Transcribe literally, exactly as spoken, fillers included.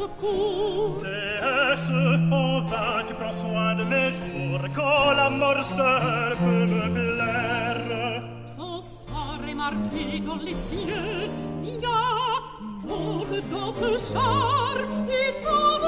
secours. Déesse, en vain tu prends soin de mes jours, quand la mort seule peut me plaire. Ton sort est marqué dans les cieux, viens, monte dans ce char, et ton